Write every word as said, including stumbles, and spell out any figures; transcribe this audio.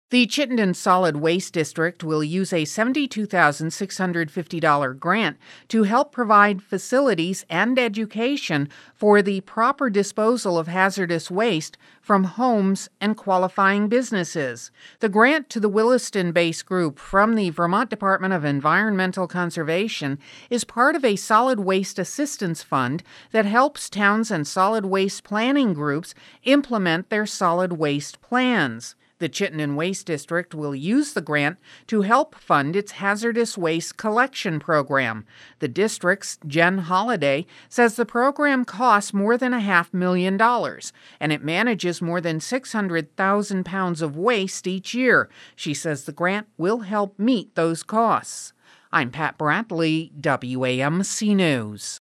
The Chittenden Solid Waste District will use a seventy-two thousand six hundred fifty dollars grant to help provide facilities and education for the proper disposal of hazardous waste from homes and qualifying businesses. The grant to the Williston-based group from the Vermont Department of Environmental Conservation is part of a solid waste assistance fund that helps towns and solid waste planning groups implement their solid waste plans. The Chittenden Waste District will use the grant to help fund its hazardous waste collection program. The district's Jen Holliday says the program costs more than a half million dollars, and it manages more than six hundred thousand pounds of waste each year. She says the grant will help meet those costs. I'm Pat Brantley, W A M C News.